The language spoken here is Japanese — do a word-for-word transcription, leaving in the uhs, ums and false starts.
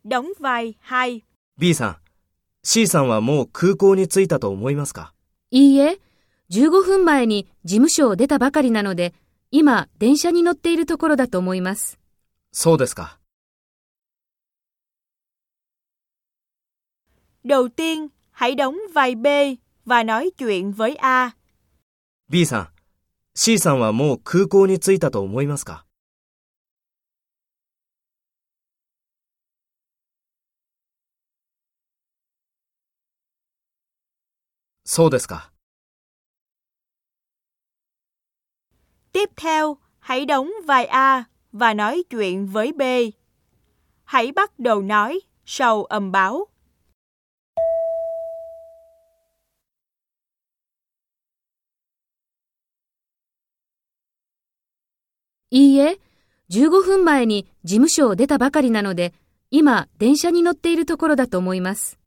đóng vai hai. B さん、C さんはもう空港に着いたと思いますか？ いいえ、じゅうごふんまえに事務所を出たばかりなので、今電車に乗っているところだと思います。 そうですか。 Đầu tiên, hãy đóng vai B và nói chuyện với A. B さん、C さんはもう空港に着いたと思いますか？そうですか。 Tiếp theo, hãy đóng vai A và nói chuyện với B. Hãy bắt đầu nói sau âm báo. いいえ、じゅうごふんまえに事務所を出たばかりなので、今電車に乗っているところだと思います。